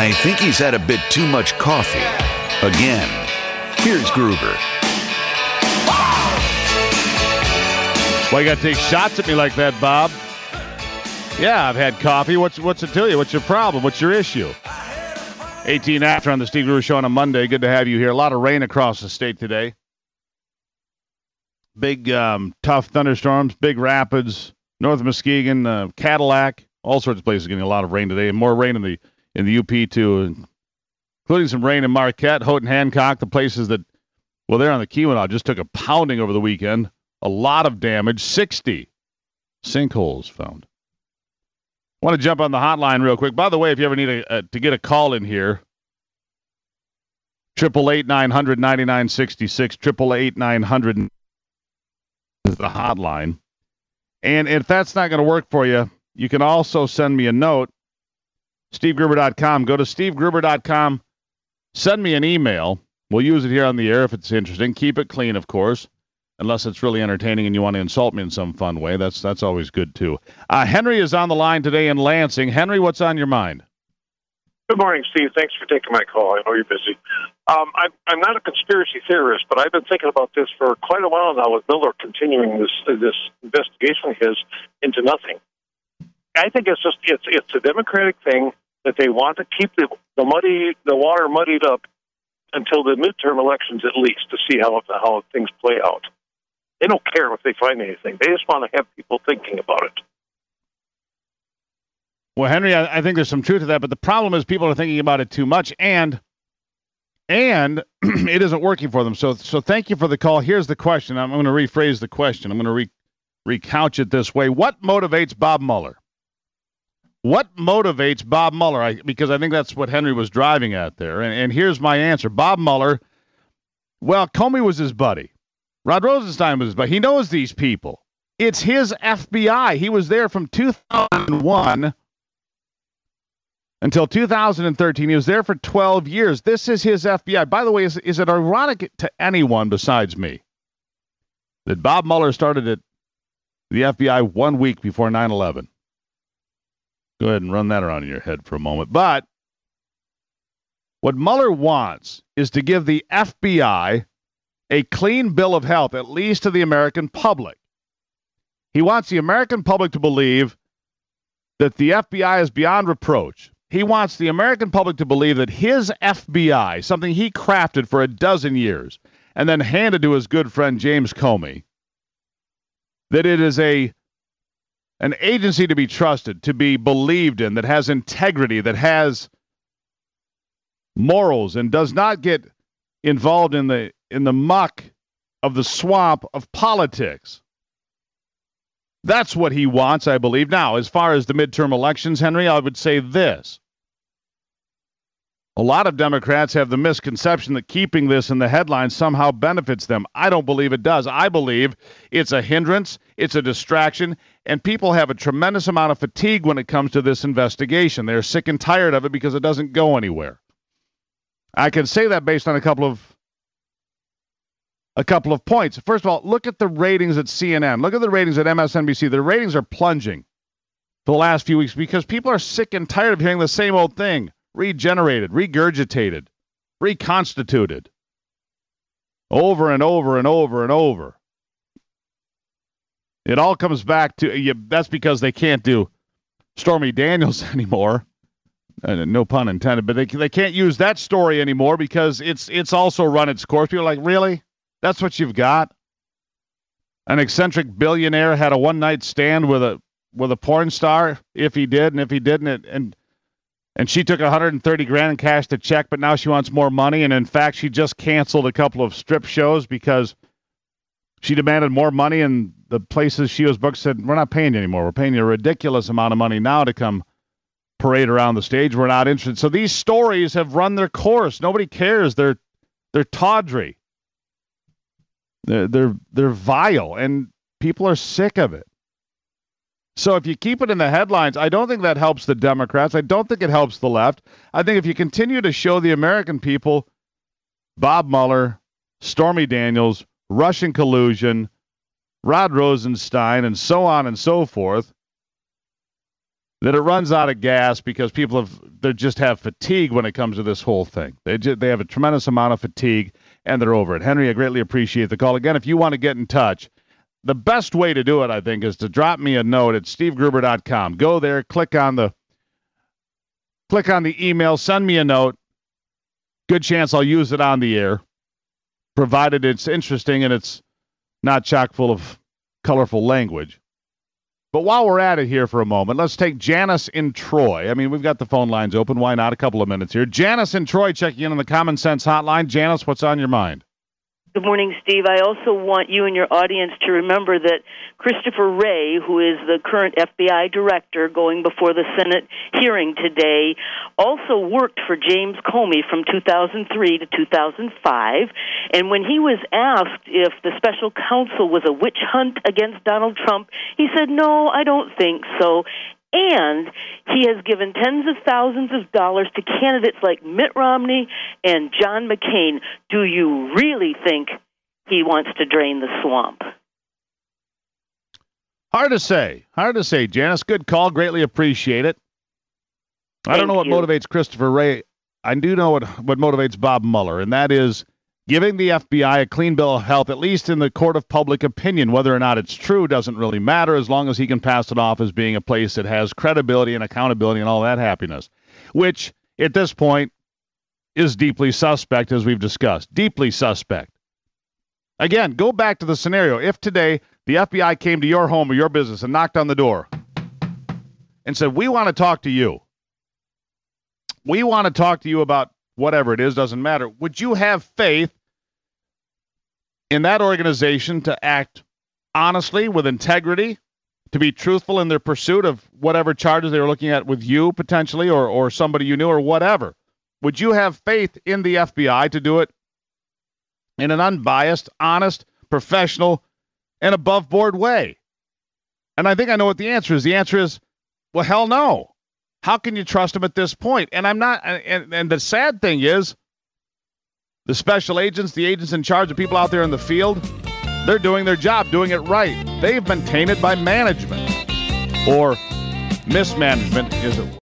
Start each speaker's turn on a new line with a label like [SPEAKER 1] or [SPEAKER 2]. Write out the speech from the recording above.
[SPEAKER 1] I think he's had a bit too much coffee. Again, here's Gruber.
[SPEAKER 2] Why you got to take shots at me like that, Bob? Yeah, I've had coffee. What's it to you? What's your problem? What's your issue? 18 after on the Steve Gruber Show on a Monday. Good to have you here. A lot of rain across the state today. Big, tough thunderstorms, big rapids, north of Muskegon, Cadillac, all sorts of places getting a lot of rain today, and more rain in the UP too, including some rain in Marquette, Houghton, Hancock, the places that, well, there on the Keweenaw just took a pounding over the weekend. A lot of damage, 60 sinkholes found. I want to jump on the hotline real quick. By the way, if you ever need to get a call in here, 888-900-9966, 888-900 is the hotline. And if that's not going to work for you, you can also send me a note, stevegruber.com. Go to stevegruber.com, send me an email. We'll use it here on the air if it's interesting. Keep it clean, of course, unless it's really entertaining and you want to insult me in some fun way. That's always good, too. Henry is on the line today in Lansing. Henry, what's on your mind?
[SPEAKER 3] Good morning, Steve. Thanks for taking my call. I know you're busy. I'm not a conspiracy theorist, but I've been thinking about this for quite a while now with Miller continuing this investigation of his into nothing. I think it's a Democratic thing that they want to keep the water muddied up until the midterm elections at least to see how things play out. They don't care if they find anything. They just want to have people thinking about it.
[SPEAKER 2] Well, Henry, I think there's some truth to that, but the problem is people are thinking about it too much, and it isn't working for them. So thank you for the call. Here's the question. I'm going to rephrase the question. I'm going to recouch it this way. What motivates Bob Mueller? What motivates Bob Mueller? Because I think that's what Henry was driving at there. And here's my answer. Bob Mueller, well, Comey was his buddy. Rod Rosenstein was his buddy. He knows these people. It's his FBI. He was there from 2001 until 2013. He was there for 12 years. This is his FBI. By the way, is it ironic to anyone besides me that Bob Mueller started at the FBI 1 week before 9/11? Go ahead and run that around in your head for a moment. But what Mueller wants is to give the FBI a clean bill of health, at least to the American public. He wants the American public to believe that the FBI is beyond reproach. He wants the American public to believe that his FBI, something he crafted for a dozen years and then handed to his good friend James Comey, that it is an agency to be trusted, to be believed in, that has integrity, that has morals, and does not get involved in the muck of the swamp of politics. That's what he wants, I believe. Now, as far as the midterm elections, Henry, I would say this. A lot of Democrats have the misconception that keeping this in the headlines somehow benefits them. I don't believe it does. I believe it's a hindrance, it's a distraction, and people have a tremendous amount of fatigue when it comes to this investigation. They're sick and tired of it because it doesn't go anywhere. I can say that based on a couple of points. First of all, look at the ratings at CNN. Look at the ratings at MSNBC. The ratings are plunging for the last few weeks because people are sick and tired of hearing the same old thing. Regenerated, regurgitated, reconstituted. Over and over and over and over. It all comes back to, that's because they can't do Stormy Daniels anymore. No pun intended, but they can't use that story anymore because it's also run its course. People are like, really? That's what you've got? An eccentric billionaire had a one-night stand with a porn star, if he did, and if he didn't, and she took $130,000 and cashed a check, but now she wants more money, and in fact, she just canceled a couple of strip shows because she demanded more money, and the places she was booked said, we're not paying you anymore. We're paying you a ridiculous amount of money now to come parade around the stage. We're not interested. So these stories have run their course. Nobody cares. They're tawdry. They're vile, and people are sick of it. So if you keep it in the headlines, I don't think that helps the Democrats. I don't think it helps the left. I think if you continue to show the American people Bob Mueller, Stormy Daniels, Russian collusion, Rod Rosenstein, and so on and so forth, that it runs out of gas because people have they just have fatigue when it comes to this whole thing. They have a tremendous amount of fatigue, and they're over it. Henry, I greatly appreciate the call. Again, if you want to get in touch, the best way to do it, I think, is to drop me a note at stevegruber.com. Go there, click on the email, send me a note. Good chance I'll use it on the air, provided it's interesting and it's not chock full of colorful language. But while we're at it here for a moment, let's take Janice in Troy. I mean, we've got the phone lines open. Why not? A couple of minutes here. Janice in Troy checking in on the Common Sense Hotline. Janice, what's on your mind?
[SPEAKER 4] Good morning, Steve. I also want you and your audience to remember that Christopher Wray, who is the current FBI director going before the Senate hearing today, also worked for James Comey from 2003 to 2005. And when he was asked if the special counsel was a witch hunt against Donald Trump, he said, "No, I don't think so." And he has given tens of thousands of dollars to candidates like Mitt Romney and John McCain. Do you really think he wants to drain the swamp?
[SPEAKER 2] Hard to say, Janice. Good call. Greatly appreciate it. I don't know what motivates Christopher Wray. I do know what motivates Bob Mueller, and that is giving the FBI a clean bill of health, at least in the court of public opinion. Whether or not it's true doesn't really matter as long as he can pass it off as being a place that has credibility and accountability and all that happiness, which at this point is deeply suspect, as we've discussed. Deeply suspect. Again, go back to the scenario. If today the FBI came to your home or your business and knocked on the door and said, "We want to talk to you. We want to talk to you about whatever it is, doesn't matter," would you have faith in that organization to act honestly, with integrity, to be truthful in their pursuit of whatever charges they were looking at with you potentially or somebody you knew or whatever? Would you have faith in the FBI to do it in an unbiased, honest, professional, and above-board way? And I think I know what the answer is. The answer is, well, hell no. How can you trust them at this point? And I'm not. And the sad thing is, the special agents, the agents in charge of people out there in the field, they're doing their job, doing it right. They've been tainted by management or mismanagement, is